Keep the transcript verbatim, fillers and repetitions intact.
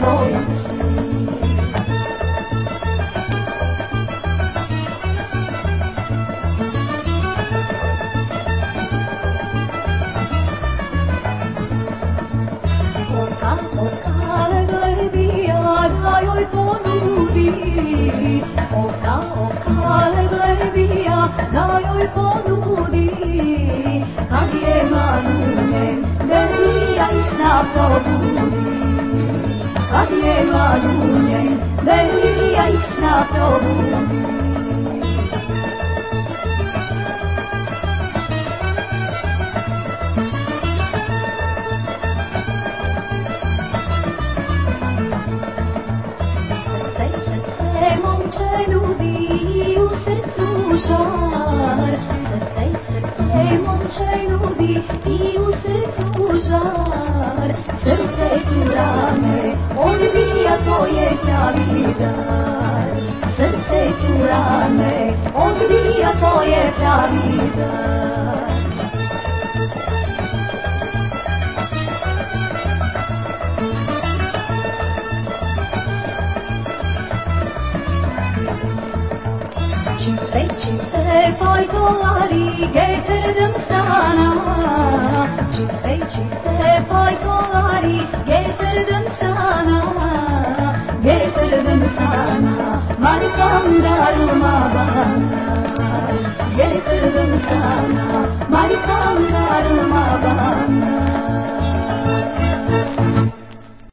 tvojim si. Oka, oka, lebledija, da joj ponudi. Kad je malumen, belija i sna probudi. Kad je malumen, belija i sna probudi. Momče nudi u srcu žar, srce i srce momče nudi i u srcu žar. Srce su rane, odbija to je pravi dar. Srce su rane, odbija to je pravi dar. Čiste, čiste pajtolari getirdim sana. Çifte çifte paykoları getirdim sana. Getirdim sana. Markam darma bana.